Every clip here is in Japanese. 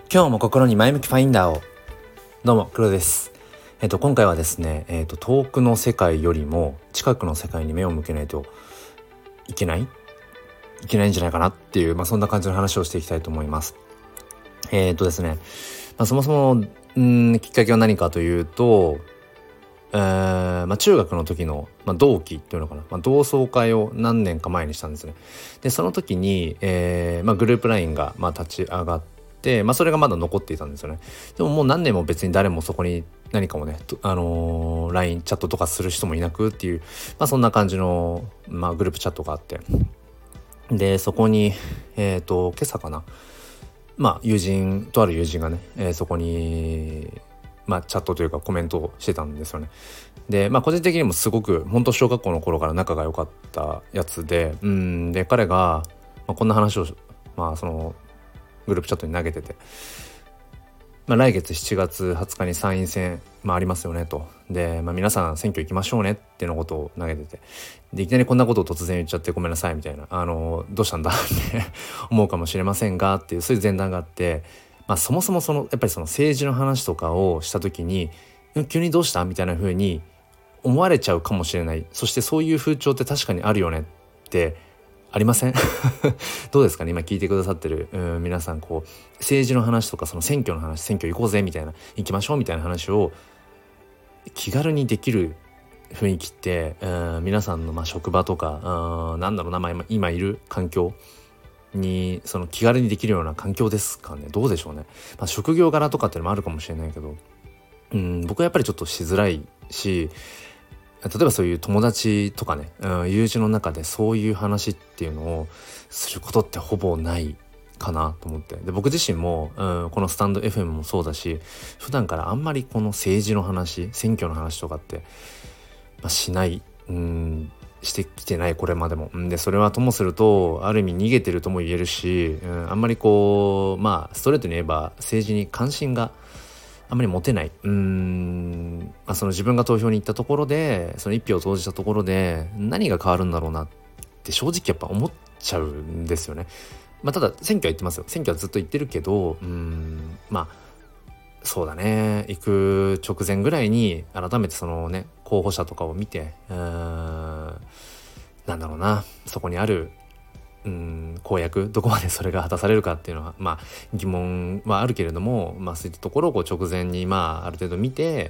今日も心に前向きファインダーを。どうも黒です。今回はですね、遠くの世界よりも近くの世界に目を向けないといけないんじゃないかなっていう、そんな感じの話をしていきたいと思います。ですね、そもそもきっかけは何かというと、中学の時の、同期っていうのかな、同窓会を何年か前にしたんですね。でその時に、グループ LINE が、立ち上がって、それがまだ残っていたんですよね。でももう何年も別に誰もそこに何かもね、LINE チャットとかする人もいなくっていう、そんな感じの、グループチャットがあって、でそこに今朝かな、とある友人がね、そこにチャットというかコメントをしてたんですよね。で個人的にもすごく本当小学校の頃から仲が良かったやつで、で彼が、こんな話をそのグループチャットに投げてて、来月7月20日に参院選、ありますよねと。で、皆さん選挙行きましょうねっていうのことを投げてて、でいきなりこんなことを突然言っちゃってごめんなさいみたいな、どうしたんだって思うかもしれませんがっていう、そういう前段があって、そもそもやっぱりその政治の話とかをした時に急にどうしたみたいな風に思われちゃうかもしれない。そしてそういう風潮って確かにあるよねってありませんどうですかね、今聞いてくださってる皆さん、政治の話とかその選挙の話、選挙行こうぜみたいな、行きましょうみたいな話を気軽にできる雰囲気って、皆さんの職場とか今いる環境にその気軽にできるような環境ですかね。どうでしょうね。職業柄とかっていうのもあるかもしれないけど、僕はやっぱりちょっとしづらいし、例えばそういう友達とかね、友人の中でそういう話っていうのをすることってほぼないかなと思って、で僕自身も、このスタンド FM もそうだし、普段からあんまりこの政治の話、選挙の話とかって、しない、してきてない、これまでも。でそれはともするとある意味逃げてるとも言えるし、あんまりストレートに言えば政治に関心があんまり持てない。その自分が投票に行ったところで、その一票を投じたところで何が変わるんだろうなって正直やっぱ思っちゃうんですよね。ただ選挙は行ってますよ。選挙はずっと行ってるけど、そうだね、行く直前ぐらいに改めてそのね、候補者とかを見て、そこにある公約、どこまでそれが果たされるかっていうのは疑問はあるけれども、そういったところを直前にある程度見て、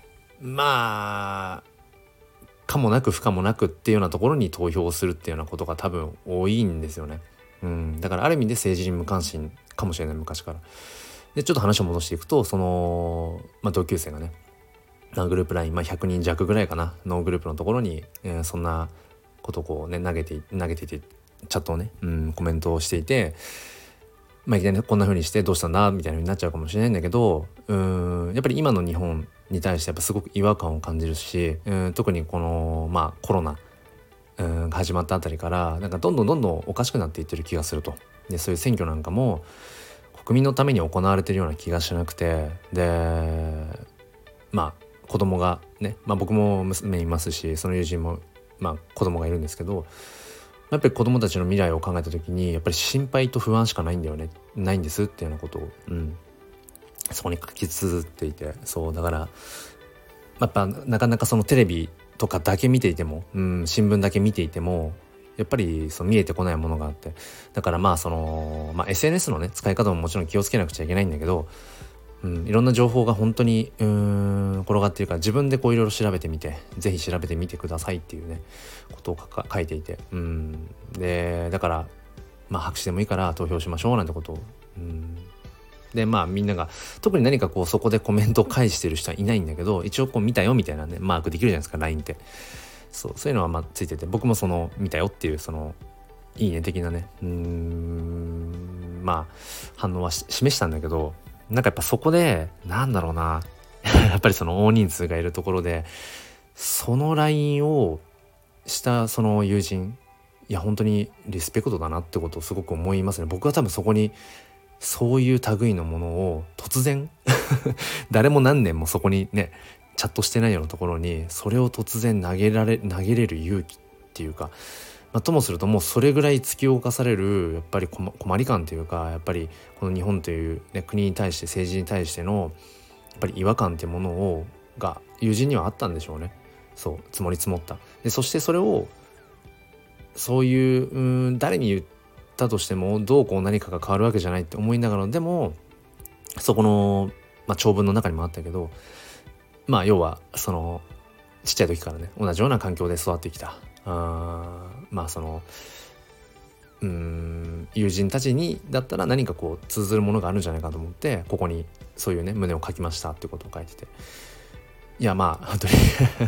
かもなく不可もなくっていうようなところに投票をするっていうようなことが多分多いんですよね。だからある意味で政治に無関心かもしれない、昔から。でちょっと話を戻していくと、その、同級生がね、グループ LINE、100人弱ぐらいかなのグループのところに、そんなことを投げていて、チャットをね、コメントをしていて、いきなりこんな風にしてどうしたんだみたいな風になっちゃうかもしれないんだけど、やっぱり今の日本に対してやっぱすごく違和感を感じるし、特にこのコロナが始まったあたりからどんどんおかしくなっていってる気がすると。でそういう選挙なんかも国民のために行われているような気がしなくて、で子供がね、僕も娘いますし、その友人も子供がいるんですけど、やっぱり子供たちの未来を考えた時にやっぱり心配と不安しかないんですっていうようなことを、そこに書き綴っていて、そうだからやっぱなかなかそのテレビとかだけ見ていても、新聞だけ見ていてもやっぱり見えてこないものがあって、だからSNS のね使い方ももちろん気をつけなくちゃいけないんだけど、いろんな情報が本当に転がっているから、自分でいろいろ調べてみて、ぜひ調べてみてくださいっていうねことを書いていて、でだから白紙でもいいから投票しましょうなんてことを、でみんなが特に何かそこでコメントを返してる人はいないんだけど、一応見たよみたいなねマークできるじゃないですか LINE って。そういうのはついてて、僕も見たよっていういいね的なね反応は示したんだけど、やっぱそこでやっぱり大人数がいるところでその LINE をしたその友人、いや本当にリスペクトだなってことをすごく思いますね。僕は多分そこにそういう類のものを突然誰も何年もそこにねチャットしてないようなところにそれを突然投げれる勇気っていうか、 ともするともうそれぐらい突き動かされるやっぱり困り感というか、やっぱりこの日本という、ね、国に対して政治に対してのやっぱり違和感っていうものが友人にはあったんでしょうね。そう積もり積もった。でそしてそれをそういう誰に言ったとしてもどうこう何かが変わるわけじゃないって思いながら、でもそこの、長文の中にもあったけど、要はそのちっちゃい時からね同じような環境で育ってきたその友人たちにだったら何かこう通ずるものがあるんじゃないかと思って、ここにそういうね胸を書きましたってことを書いてて、いや本当に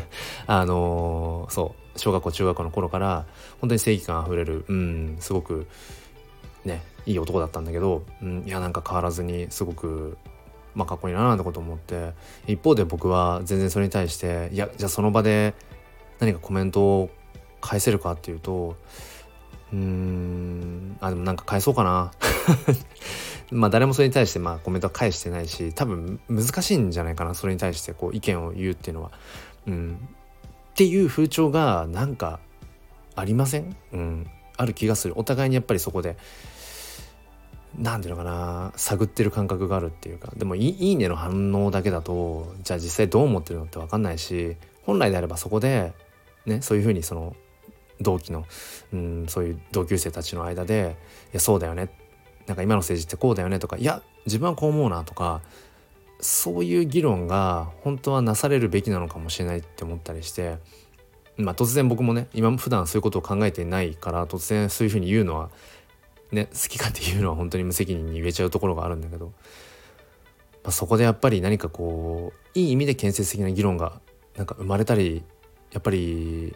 そう小学校中学校の頃から本当に正義感あふれるすごくねいい男だったんだけど、いやなんか変わらずにすごくかっこいいななんてこと思って、一方で僕は全然それに対していやじゃあその場で何かコメントを返せるかっていうとでもなんか返そうかな誰もそれに対してコメントは返してないし、多分難しいんじゃないかな、それに対してこう意見を言うっていうのはっていう風潮がなんかありません？ある気がする。お互いにやっぱりそこでなんていうのかな、探ってる感覚があるっていうか、でもいいねの反応だけだとじゃあ実際どう思ってるのって分かんないし、本来であればそこでねそういうふうにその同期のそういう同級生たちの間でいやそうだよね、なんか今の政治ってこうだよねとか、いや自分はこう思うなとか、そういう議論が本当はなされるべきなのかもしれないって思ったりして、突然僕もね今普段そういうことを考えていないから突然そういうふうに言うのはね、好き勝手言うのは本当に無責任に言えちゃうところがあるんだけど、そこでやっぱり何かこういい意味で建設的な議論がなんか生まれたりやっぱり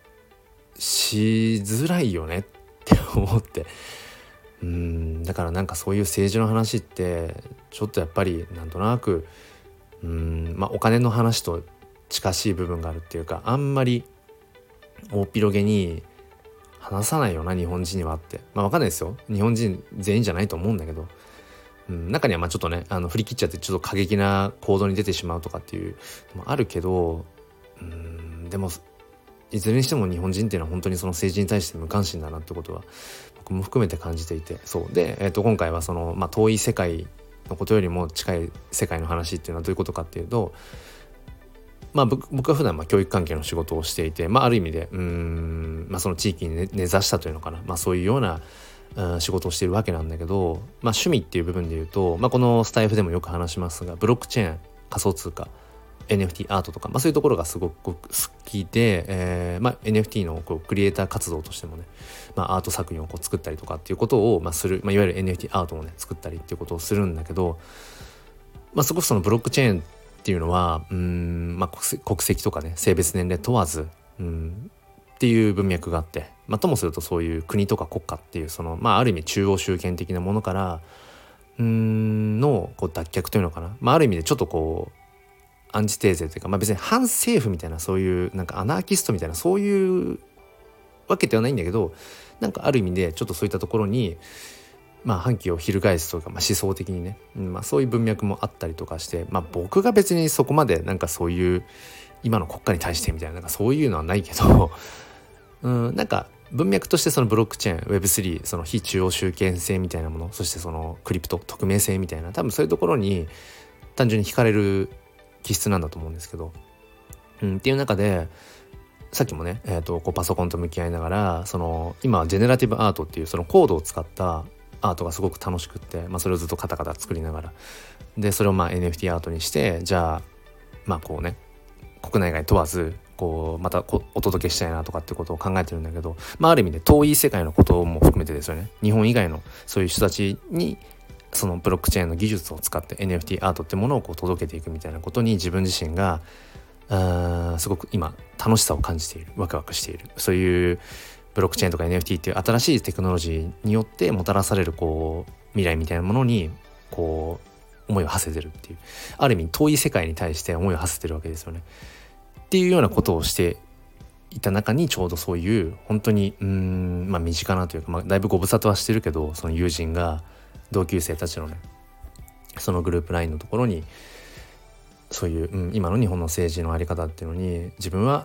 しづらいよねって思って、だからなんかそういう政治の話ってちょっとやっぱりなんとなくお金の話と近しい部分があるっていうか、あんまり大っ広げに話さないよな日本人にはって、分かんないですよ、日本人全員じゃないと思うんだけど、中にはちょっとね振り切っちゃってちょっと過激な行動に出てしまうとかっていうのもあるけど、でもいずれにしても日本人っていうのは本当にその政治に対して無関心だなってことは僕も含めて感じていて、そうで、今回はその、遠い世界のことよりも近い世界の話っていうのはどういうことかっていうと、僕は普段教育関係の仕事をしていて、ある意味でその地域に根ざしたというのかな、そういうような仕事をしているわけなんだけど、趣味っていう部分で言うと、このスタイフでもよく話しますが、ブロックチェーン、仮想通貨、NFT アートとか、そういうところがすごく好きで、NFT のクリエイター活動としてもね、アート作品を作ったりとかっていうことをする、いわゆる NFT アートをね作ったりっていうことをするんだけど、すごくそのブロックチェーンっていうのは国籍とかね性別年齢問わずっていう文脈があって、ともするとそういう国とか国家っていうそのある意味中央集権的なものからのこう脱却というのかな、ある意味でちょっとこうアンチテーゼというか、別に反政府みたいなそういうなんかアナーキストみたいなそういうわけではないんだけど、なんかある意味でちょっとそういったところに反旗を翻すというか、思想的にね、そういう文脈もあったりとかして、僕が別にそこまでなんかそういう今の国家に対してみたいな、なんかそういうのはないけどなんか文脈としてそのブロックチェーン Web3 その非中央集権性みたいなもの、そしてそのクリプト匿名性みたいな、多分そういうところに単純に惹かれる気質なんだと思うんですけど、っていう中でさっきもね、こうパソコンと向き合いながら、その今ジェネラティブアートっていうそのコードを使ったアートがすごく楽しくって、それをずっとカタカタ作りながら、でそれをNFT アートにして、じゃあこうね国内外問わずこうまたお届けしたいなとかってことを考えてるんだけど、ある意味で遠い世界のことも含めてですよね、日本以外のそういう人たちにそのブロックチェーンの技術を使って NFT アートってものをこう届けていくみたいなことに自分自身がすごく今楽しさを感じている、ワクワクしている、そういうブロックチェーンとか NFT っていう新しいテクノロジーによってもたらされるこう未来みたいなものにこう思いを馳せてるっていう、ある意味遠い世界に対して思いを馳せてるわけですよねっていうようなことをしていた中に、ちょうどそういう本当に身近なというか、だいぶご無沙汰はしてるけど、その友人が同級生たちのねそのグループ LINE のところにそういう、今の日本の政治のあり方っていうのに自分は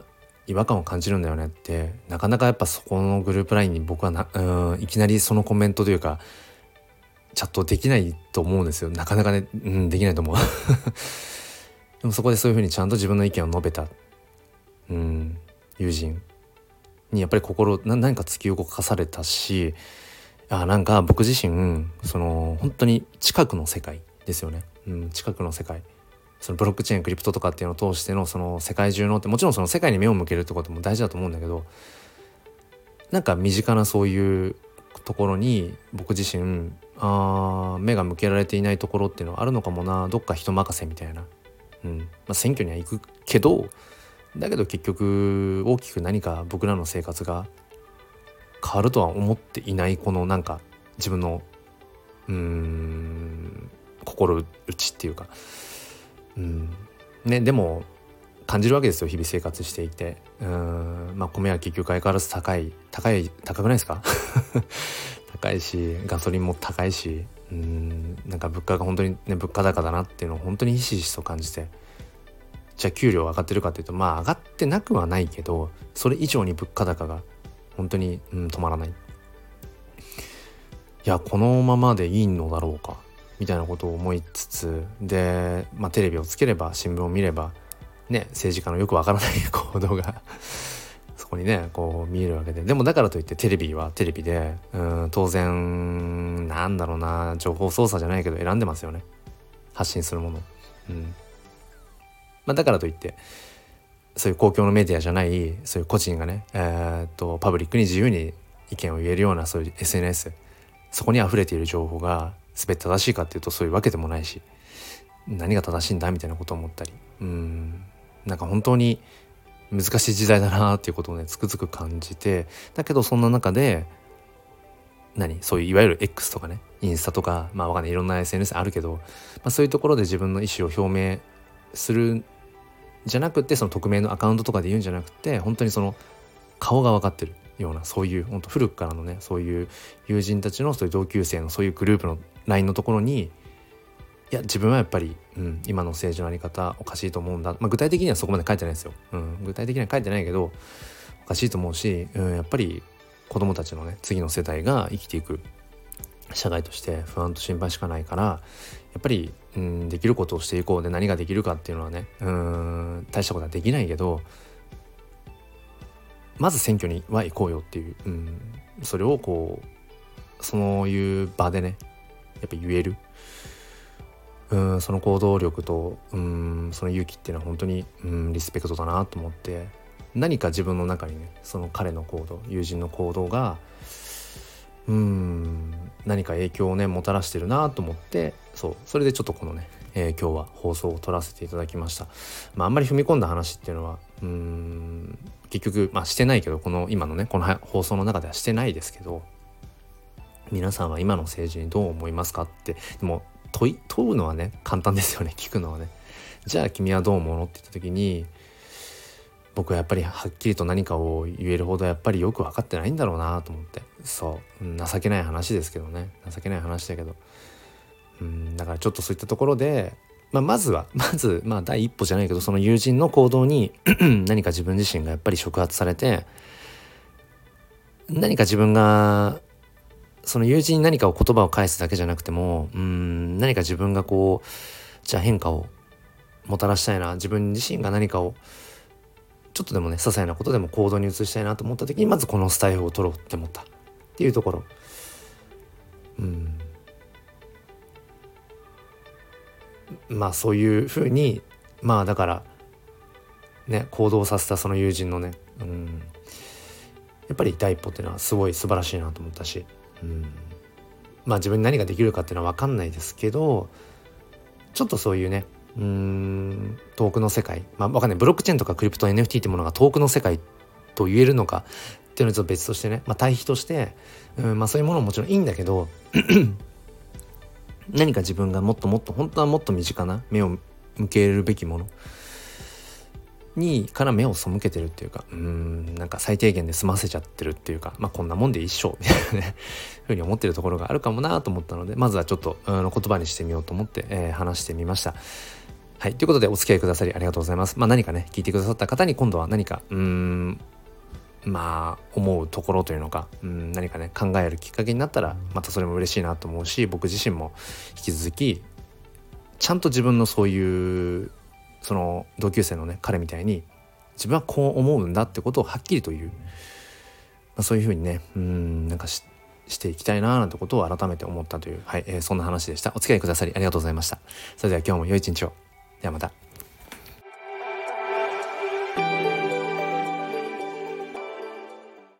違和感を感じるんだよねって、なかなかやっぱそこのグループラインに僕はいきなりそのコメントというかチャットできないと思うんですよ。なかなかね、できないと思うでもそこでそういうふうにちゃんと自分の意見を述べた、友人にやっぱり何か突き動かされたし、なんか僕自身本当に近くの世界ですよね、近くの世界、そのブロックチェーンクリプトとかっていうのを通してのその世界中のって、もちろんその世界に目を向けるってことも大事だと思うんだけど、なんか身近なそういうところに僕自身目が向けられていないところっていうのはあるのかもな、どっか人任せみたいな、選挙には行くけど、だけど結局大きく何か僕らの生活が変わるとは思っていない、このなんか自分の心打ちっていうか、でも感じるわけですよ、日々生活していて。米は結局相変わらず高くないですか高いし、ガソリンも高いし、なんか物価が本当にね、物価高だなっていうのを本当にひしひしと感じて、じゃあ給料上がってるかっていうと、上がってなくはないけど、それ以上に物価高が本当に、止まらない。いや、このままでいいのだろうかみたいなことを思いつつで、テレビをつければ、新聞を見ればね、政治家のよくわからない行動がそこにねこう見えるわけで、でもだからといってテレビはテレビで当然なんだろうな、情報操作じゃないけど選んでますよね、発信するもの。だからといってそういう公共のメディアじゃないそういう個人がね、パブリックに自由に意見を言えるようなそういう SNS、 そこに溢れている情報が全て正しいかっていうとそういうわけでもないし、何が正しいんだみたいなことを思ったり、なんか本当に難しい時代だなっていうことをねつくづく感じて、だけどそんな中でそういういわゆる X とかね、インスタとかわかんない、いろんな SNS あるけど、そういうところで自分の意思を表明するじゃなくて、その匿名のアカウントとかで言うんじゃなくて、本当にその顔が分かってるような、そういう本当古くからのね、そういう友人たちのそういう同級生のそういうグループの LINE のところに、いや自分はやっぱり、今の政治のあり方おかしいと思うんだ、具体的にはそこまで書いてないですよ、具体的には書いてないけどおかしいと思うし、やっぱり子供たちのね次の世代が生きていく社会として不安と心配しかないから、やっぱり、できることをしていこうで、何ができるかっていうのはね、大したことはできないけど、まず選挙には行こうよっていう、それをこうそういう場でねやっぱ言える、その行動力とその勇気っていうのは本当にリスペクトだなと思って、何か自分の中にねその彼の行動、友人の行動が何か影響をねもたらしてるなと思って、それでちょっとこのね、今日は放送を撮らせていただきました。あんまり踏み込んだ話っていうのは結局してないけど、この今のねこの放送の中ではしてないですけど、皆さんは今の政治にどう思いますかって、でも問うのはね簡単ですよね、聞くのはね。じゃあ君はどう思うのって言った時に、僕はやっぱりはっきりと何かを言えるほどやっぱりよく分かってないんだろうなと思って、情けない話ですけどね、情けない話だけど、だからちょっとそういったところで、まず第一歩じゃないけど、その友人の行動に何か自分自身がやっぱり触発されて、何か自分がその友人に何か言葉を返すだけじゃなくても、何か自分がじゃあ変化をもたらしたいな、自分自身が何かをちょっとでもね些細なことでも行動に移したいなと思った時に、まずこのスタイルを取ろうって思ったっていうところ、そういうふうにだからね行動させたその友人のね、やっぱり第一歩っていうのはすごい素晴らしいなと思ったし、自分に何ができるかっていうのは分かんないですけど、ちょっとそういうね遠くの世界、分かんない、ブロックチェーンとかクリプト NFT ってものが遠くの世界と言えるのかっていうのはちょっと別としてね、対比として、そういうものももちろんいいんだけど何か自分がもっともっと本当はもっと身近な目を向けるべきものにから目を背けてるっていうか、なんか最低限で済ませちゃってるっていうか、こんなもんで一緒みたいなねふうに思ってるところがあるかもなと思ったので、まずはちょっと言葉にしてみようと思って、話してみました。 はい、ということでお付き合いくださりありがとうございます。何かね聞いてくださった方に今度は何か思うところというのか、何かね考えるきっかけになったらまたそれも嬉しいなと思うし、僕自身も引き続きちゃんと自分のそういうその同級生のね彼みたいに自分はこう思うんだってことをはっきりと言う、そういうふうにねなんかしていきたいななんてことを改めて思ったという、そんな話でした。お付き合いくださりありがとうございました。それでは今日も良い一日を。ではまた。